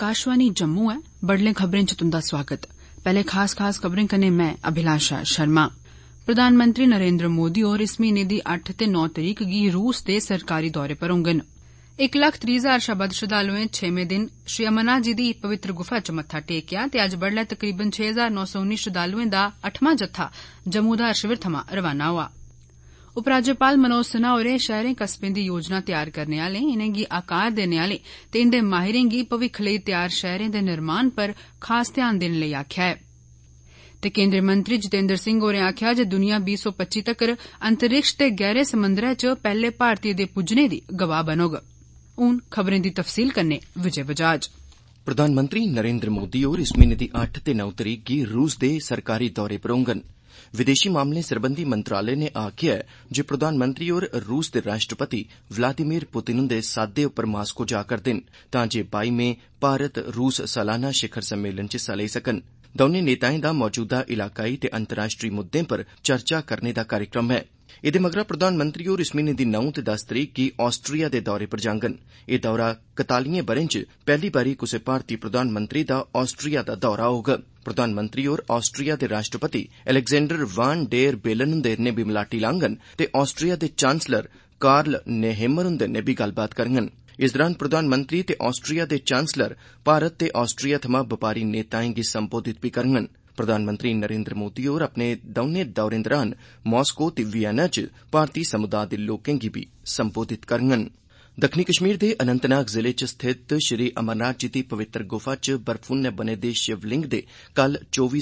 आकाशवाणी जम्मू है। बडले खबरें च तुंदा स्वागत। पहले खास खबरें कन्नै मैं अभिलाषा शर्मा। प्रधानमंत्री नरेंद्र मोदी होर इस महीने दी 8 ते 9 तरीक गी रूस दे सरकारी दौरे पर होंगन। 1,30,000 शा बद्द श्रद्धालुएं 6वें दिन श्री अमरनाथ जी दी पवित्र गुफा च मत्था टेकेआ ते अज्ज बडलै तकरीबन 6,919 श्रद्धालुएं दा 8वां जत्था जम्मू दा शिविर थमां रवाना होआ। उपराज्यपाल मनोज सिन्हा होरें शहरें कस्बें दी योजना तैयार करने आले, इनेंगी आकार देने आले ते इंदे माहिरें गी भविक्ख लेई तैयार शहरें दे निर्माण पर खास ध्यान देने लेई आखेआ ऐ। ते केंद्रीय मंत्री जितेंद्र सिंह होरें आखेआ जे दुनिया 2025 तक्कर अंतरिक्ष ते गैहरे समंदरै च पैहले भारतीय दे पुज्जने दी गवाह बनोग। हून खबरें दी तफसील कन्नै विजय बजाज। प्रधानमंत्री नरेंद्र मोदी होर इस महीने दी 8 ते 9 तरीक गी रूस दे सरकारी दौरे पर होंगन। विदेशी मामलें सरबंधी मंत्रालय ने आखेआ ऐ जे प्रधानमंत्री होर रूस दे राष्ट्रपति व्लादिमीर पुतिन हुंदे साद्दे उप्पर मास्को जा करदे न तां जे 22 मई भारत रूस सालाना शिखर सम्मेलन च हिस्सा लेई सकन। दौनें नेताएं दा मौजूदा इलाकाई ते अंतर्राष्ट्रीय मुद्दें पर चर्चा करने दा कार्यक्रम ऐ। एदे मगरा प्रधानमंत्री होर इस महीने दी 9 ते 10 तरीक गी आस्ट्रिया दे दौरे पर जांगन। एह दौरा 41 ब'रें च पैहली बारी कुसै भारतीय प्रधानमंत्री दा आस्ट्रिया दा दौरा होग। प्रधानमंत्री होर आस्ट्रिया दे राष्ट्रपति अलेक्जेंडर वान डेर बेलन हुंदे ने बी मलाटी लांगन ते आस्ट्रिया दे चांसलर कार्ल नेहेमर हुंदे ने बी गल्लबात करङन। इस दौरान प्रधानमंत्री ते आस्ट्रिया दे चांसलर भारत ते आस्ट्रिया थमां बपारी नेताएं गी संबोधित बी करङन। प्रधानमंत्री नरेंद्र मोदी होर अपने दौनें दौरें दौरान मास्को ते वियना च भारतीय समुदाय दे लोकें गी बी संबोधित करङन। दक्खनी कश्मीर दे अनंतनाग जिले च स्थित श्री अमरनाथ जी दी पवित्र गुफा च बर्फूनै बने दे शिवलिंग दे कल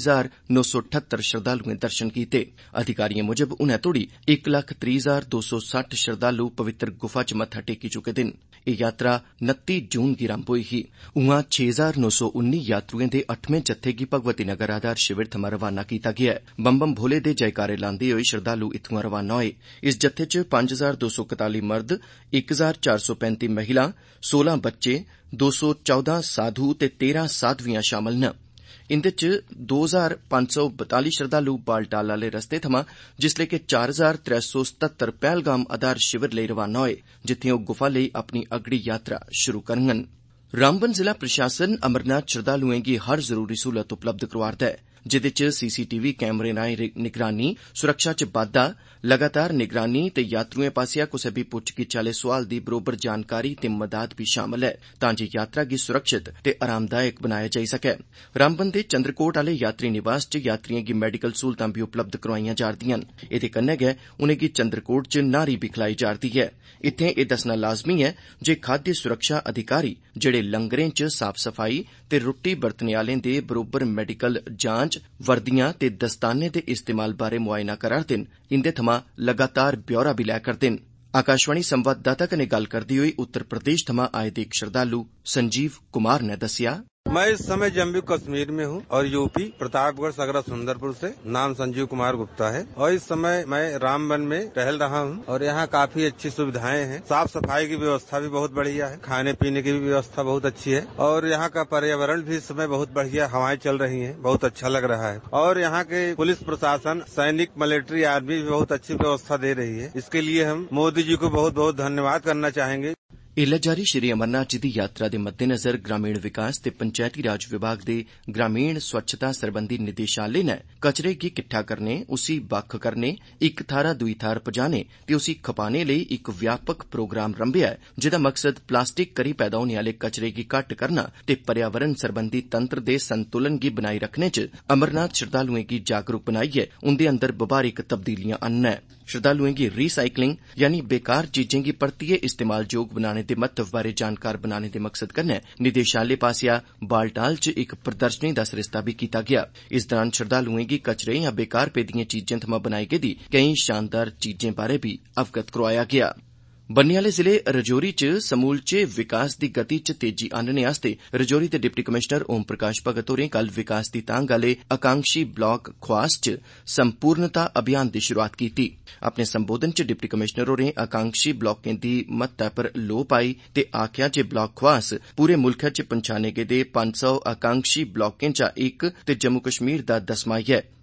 24,978 श्रद्धालुएं दर्शन कीते। अधिकारिएं मुजब हुनै तोड़ी 1,30,260 श्रद्धालु पवित्र गुफा च मत्था टेकी चुके दे न। एह यात्रा 29 जून गी रंभ होई ही। उआं 6,919 यात्रुएं दे 8वें जत्थे गी भगवती नगर आधार शिविर थमां रवाना कीता गेआ ऐ। बम बम भोले दे जयकारे लांदे होई श्रद्धालु इत्थुआं रवाना होए। इस जत्थे च 5,241 मर्द, 1,435 महिलां, 16 बच्चे, 214 साधु ते 13 साधवियां शामल न। इंदे च 2,542 श्रद्धालु बालटाल आले रस्ते थमां जिसले कि 4,377 पहलगाम आधार शिविर लेई रवाना होए जित्थें ओह गुफा लेई अपनी अगड़ी यात्रा शुरू करङन। रामबन जिला प्रशासन अमरनाथ श्रद्धालुएं गी हर जरूरी सहूलत उपलब्ध करोआ'रदा ऐ जिदे च सीसीटीवी कैमरे राएं निगरानी, सुरक्षा च बाद्दा, लगातार निगरानी ते यात्रुएं पासेआ कुसै बी पुच्छ गिच्छ आले सोआल दी बरोबर जानकारी ते मदाद बी शामल ऐ तां जे यात्रा गी सुरक्षित ते आरामदायक बनाया जाई सकै। रामबन दे चंद्रकोट आले यात्री निवास च यात्रिएं गी मेडिकल सहूलतां बी उपलब्ध करोआईयां जा'रदियां न। एदे कन्नै गै उनेंगी चंद्रकोट च न्हारी बी खलाई जा'रदी ऐ। इत्थें एह दस्सना लाज़मी ऐ जे खाद्य सुरक्षा अधिकारी जेड़े लंगरें च साफ सफाई ते रुट्टी बरतने आलें दे बरोबर मेडिकल जांच, वर्दियां ते दस्ताने दे इस्तेमाल बारै मुआयना करा'रदे न, इंदे थमां लगातार ब्यौरा बी लै करदे न। आकाशवाणी संवाददाता कन्नै गल्ल करदे होई उत्तर प्रदेश थमां आए दे एक श्रद्धालु संजीव कुमार ने दस्सिया, मैं इस समय जम्मू कश्मीर में हूँ और यूपी प्रतापगढ़ सगरा सुंदरपुर से। नाम संजीव कुमार गुप्ता है और इस समय मैं रामबन में टहल रहा हूँ और यहाँ काफी अच्छी सुविधाएं हैं। साफ सफाई की व्यवस्था भी बहुत बढ़िया है, खाने पीने की भी व्यवस्था बहुत अच्छी है और यहाँ का पर्यावरण भी इस समय बहुत बढ़िया, हवाएं चल रही हैं, बहुत अच्छा लग रहा है। और यहाँ के पुलिस प्रशासन, सैनिक, मिलिट्री आर्मी भी बहुत अच्छी व्यवस्था दे रही है। इसके लिए हम मोदी जी को बहुत बहुत धन्यवाद करना चाहेंगे। एल्लै जारी श्री अमरनाथ जी दी यात्रा दे मद्देनज़र ग्रामीण विकास ते पंचैती राज विभाग दे ग्रामीण स्वच्छता सरबंधी निदेशालय नै कचरे गी किट्ठा करने, उसी बक्ख करने, इक थारा दूई थार पजाने ते उसी खपाने लेई इक व्यापक प्रोग्राम रंभेआ ऐ जेदा मकसद प्लास्टिक करी पैदा होने आले कचरे गी घट्ट करना ते पर्यावरण सरबंधी तंत्र दे संतुलन गी बनाई रखने च अमरनाथ श्रद्धालुएं गी जागरूक बनाइयै उंदे अंदर बबारिक तब्दीलियां आनना ऐ। श्रद्धालुएं गी रीसाइकलिंग यानी बेकार चीजें गी परतियै इस्तेमाल जोग बनाने दे महत्व बारै जानकार बनाने दे मकसद कन्नै निदेशालय पासेआ बालटाल च इक प्रदर्शनी दा सरिस्ता बी कीता गेआ। इस दौरान श्रद्धालुएं गी कचरे या बेकार पेदिएं चीजें थमां बनाई गेदी केई शानदार चीजें बारै बी अवगत करोआया गेआ। बन्ने आले जिले रजौरी च समूलचे विकास दी गति च तेजी आनने आस्ते रजौरी दे डिप्टी कमिशनर ओम प्रकाश भगत होरें कल विकास दी तांग आले आकांक्षी ब्लाक ख्वास च संपूर्णता अभियान दी शुरुआत कीती। अपने संबोधन च डिप्टी कमिशनर होरें आकांक्षी ब्लाकें दी महत्ता पर लोऽ पाई ते आखेआ जे ब्लाक ख्वास पूरे मुल्खै च पंछाने गेदे 500 आकांक्षी ब्लाकें चा इक ते जम्मू कश्मीर दा 10वां ऐ।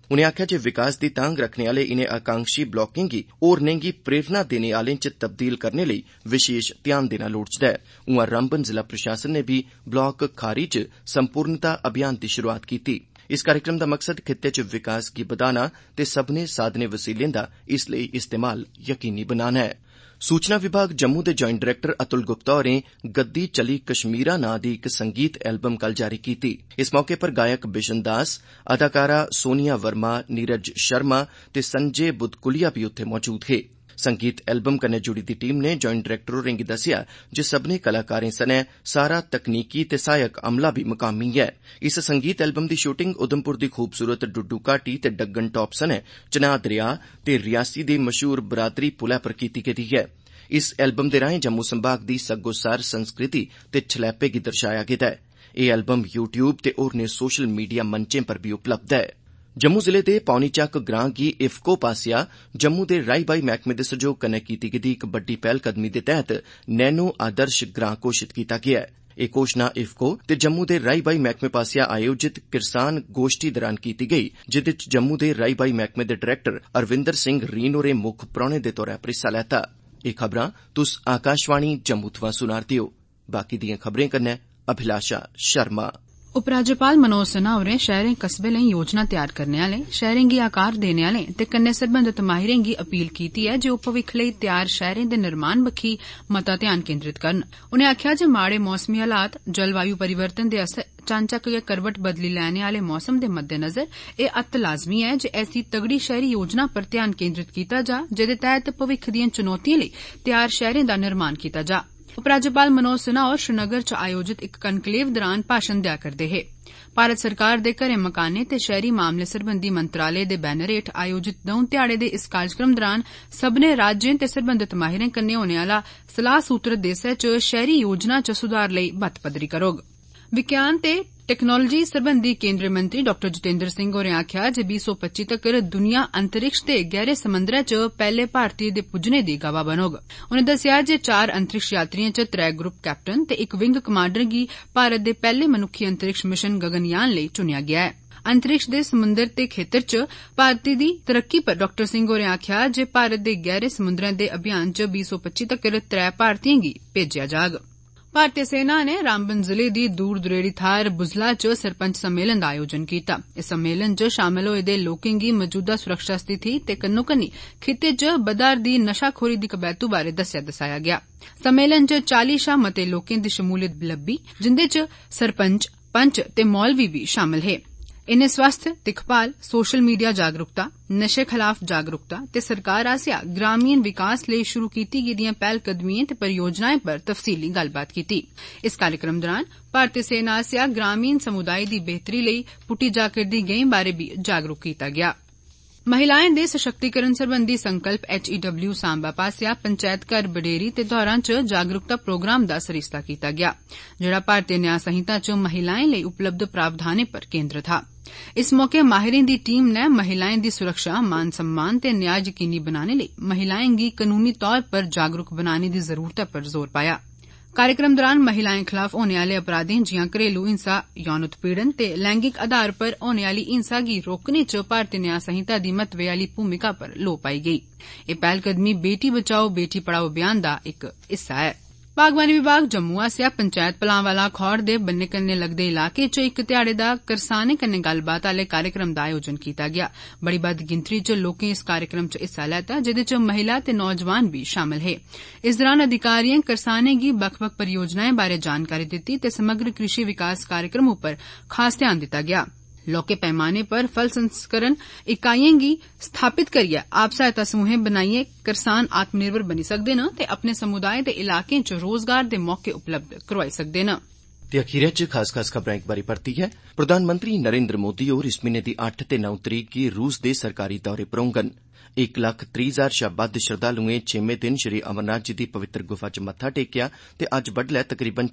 उनें आखेआ जे विकास दी तांग रखने आले इनें आकांक्षी ब्लॉकें गी होरनें गी प्रेरणा देने आलें च तब्दील करने लेई विशेष ध्यान देना लोड़चदा ऐ। उआं रामबन जिला प्रशासन ने भी ब्लॉक खारी च संपूर्णता अभियान दी शुरुआत कीती। इस कार्यक्रम दा मकसद खित्ते च विकास गी बधाना ते सब्भनें साधनें वसीलें दा इस लेई इस्तेमाल यकीनी बनाना ऐ। सूचना विभाग जम्मू दे ज्वाइंट डायरेक्टर अतुल गुप्ता होरें गद्दी चली कश्मीरा नां दी इक संगीत एल्बम कल जारी कीती। इस मौके पर गायक बिशन दास, अदाकारा सोनिया वर्मा, नीरज शर्मा ते संजय बुदकुलिया भी उत्थे मौजूद हे। संगीत एल्बम कन्नै जुड़ी दी टीम ने ज्वाइंट डायरेक्टर होरें गी दस्सेआ जे सब्भनें कलाकारें सनै सारा तकनीकी ते सहायक अमला भी मकामी ऐ। इस संगीत एल्बम दी शूटिंग उधमपुर दी खूबसूरत डुड्डू घाटी ते डग्गन टॉप सनै चनाह दरिया ते रियासी दे मशहूर बरादरी पुलै पर कीती गेदी ऐ। इस एल्बम दे राएं जम्मू संभाग दी सग्गोसार संस्कृति ते छलैपे गी दर्शाया गेदा ऐ। एह् एल्बम यूट्यूब ते होरनें सोशल मीडिया मंचें पर भी उपलब्ध ऐ। जम्मू जिले दे पौनीचक्क ग्रां गी इफको पास्सेआ जम्मू दे राई बाई मैह्कमे दे सैह्योग कन्नै कीती गेदी इक बड्डी पैह्लकदमी दे तैह्त नैनो आदर्श ग्रां घोषित कीता गेआ ऐ। एह् घोषणा इफको ते जम्मू दे राई बाई मैह्कमे पास्सेआ आयोजित किसान गोष्ठी दौरान कीती गेई, जेह्दे च जम्मू दे राई बाई मैह्कमे दे डायरेक्टर अरविंदर सिंह रीन होरें मुक्ख परौह्ने दे तौरा पर हिस्सा लैता। एह् खबरां तुस आकाशवाणी जम्मू थमां सुना'रदे ओ। बाकी दिएं खबरें कन्नै अभिलाषा शर्मा। उपराज्यपाल मनोज सिन्हा होरें शैहरें कस्बें लेई योजना तैयार करने आले, शैहरें गी आकार देने आले ते कन्नै सरबंधत माहिरें गी अपील कीती ऐ जे ओह् भविक्ख लेई तैयार शैहरें दे निर्माण बक्खी मता ध्यान केन्द्रित करन। उनें आखेआ जे माड़े मौसमी हालात, जलवायु परिवर्तन दे असर, चानचक्क गै करवट बदली लैने आले मौसम दे मद्देनजर एह् अत्त लाज़मी ऐ जे ऐसी तगड़ी शैहरी योजना पर ध्यान केन्द्रित कीता जा जेदे तैह्त भविक्ख दिएं चुनौतिएं लेई तैयार शैहरें दा निर्माण कीता जा। उपराज्यपाल मनोज सिन्हा होर श्रीनगर च आयोजित इक कनकलेव दौरान भाषण देआ करदे हे। भारत सरकार दे घरें मकानें ते शैहरी मामले सरबंधी मंत्रालय दे बैनर हेठ आयोजित 2 ध्याड़े दे इस कार्यक्रम दौरान सब्भनें राज्यें ते सरबंधत माहिरें कन्नै होने आला सलाह सूत्र देसै च शैहरी योजना च सुधार लेई बत्त पदरी करोग। विज्ञान ते टेक्नोलोजी सरबंधी केन्द्रीय मंत्री डॉ जितेंद्र सिंह होरें आखेआ जे 2025 तक्कर दुनिया अंतरिक्ष ते गैहरे समुंदरै च पैह्ले भारतीय दे पुज्जने दी गवाह बनोग। उनें दस्सेआ जे 4 अंतरिक्ष यात्रिएं च 3 ग्रुप कैप्टन ते इक विंग कमांडर गी भारत दे पैह्ले मनुक्खी अंतरिक्ष मिशन गगनयान लेई चुनेआ गेआ ऐ। अंतरिक्ष दे समुंदर ते खेतर च भारत दी तरक्की पर डॉ सिंह होरें आखेआ जे भारत दे गैहरे समुंदरें दे अभियान च 2025 तक्कर 3 भारतीयें गी भेजेआ जाग। भारतीय सेना ने रामबन जिले दी दूर दरेड़ी थाह्र बुजला च सरपंच सम्मेलन दा आयोजन कीता। इस सम्मेलन च शामल होए दे लोकें गी मौजूदा सुरक्षा स्थिति ते कन्नो-कन्नी खित्ते च बधा'रदी नशाखोरी दी कबैतू बारै दस्साया गेआ। सम्मेलन च 40 शा मते लोकें दी शमूलियत लब्भी, जिंदे च सरपंच, पंच ते मौलवी बी शामल हे। इनें स्वास्थ्य, दिक्खभाल, सोशल मीडिया जागरूकता, नशे खलाफ जागरूकता ते सरकार आसेआ ग्रामीण विकास लेई शुरू कीती गेदिएं पैह्लकदमिएं ते परियोजनाएं पर तफसीली गल्लबात कीती। इस कार्यक्रम दौरान भारतीय सेना आसेआ ग्रामीण समुदाय दी बेहतरी लेई पुट्टी जा करदी गैंई बारै बी जागरूक कीता गेआ। महिलाएं दे सशक्तिकरण सरबंधी संकल्प HEW सांबा पास्सेआ पंचैत घर बडेरी ते दौरान च जागरूकता प्रोग्राम दा सरिस्ता कीता गेआ, जेहड़ा भारतीय न्याय संहिता च महिलाएं लेई उपलब्ध प्रावधानें पर केन्द्रत हा। इस मौके माहिरें दी टीम ने महिलाएं दी सुरक्षा, मान सम्मान ते न्याय यकीनी बनाने लेई महिलाएं गी कानूनी तौर पर जागरूक बनाने दी जरूरतै पर जोर पाया। कार्यक्रम दौरान महिलाएं खिलाफ होने आले अपराधें जियां घरेलू हिंसा, यौन उत्पीड़न ते लैंगिक आधार पर होने आली हिंसा गी रोकने च भारतीय न्याय संहिता दी महत्वै आली भूमिका पर लोऽ पाई गेई। एह् पैह्लकदमी बेटी बचाओ बेटी पढ़ाओ अभियान दा इक हिस्सा ऐ। बागवानी विभाग जम्मू आसेआ पंचैत पलांवाला खौर दे बन्ने कन्नै लगदे इलाके च इक ध्याड़े दा करसानें कन्नै गल्लबात आले कार्यक्रम दा आयोजन कीता गेआ। बड़ी बद्द गिनतरी च लोकें इस कार्यक्रम च हिस्सा लैता, जेदे च महिला ते नौजवान बी शामल हे। इस दौरान अधिकारिएं करसानें गी बक्ख-बक्ख परियोजनाएं बारै जानकारी दित्ती ते समग्र कृषि विकास कार्यक्रम उप्पर खास ध्यान दित्ता गेआ। लौह्के पैमाने पर फल संस्करण इकाइएं गी स्थापित करियै आप सहायता समूहें बनाइयै करसान आत्मनिर्भर बनी सकदे न ते अपने समुदाय दे इलाकें च रोजगार दे मौके उपलब्ध करवाई सकदे न। ते अखीरै च खास खबरां इक बारी परतियै प्रधानमंत्री नरेंद्र मोदी होर इस म्हीने दी 8 ते 9 तरीक गी रूस दे सरकारी दौरे पर होङन। 1,30,000 शा बद्द श्रद्धालुएं 6में दिन श्री अमरनाथ जी दी पवित्र गुफा च मत्था टेकेआ ते अज्ज बड्डलै तकरीबन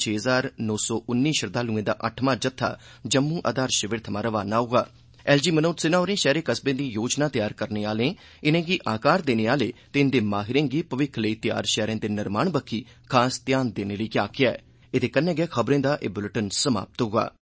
6,919 श्रद्धालुएं दा 8वां जत्था जम्मू आधार शिविर थमां रवाना होगा। LG मनोज सिन्हा होरें शैहरी कस्बें दी योजना तैयार करने आलें, इनेंगी आकार देने आले ते इंदे माहिरें गी भविक्ख लेई तैयार शैहरें दे निर्माण बक्खी खास ध्यान देने लेई आखेआ ऐ। एह्दे कन्नै गै खबरें दा एह् बुलेटिन समाप्त होआ।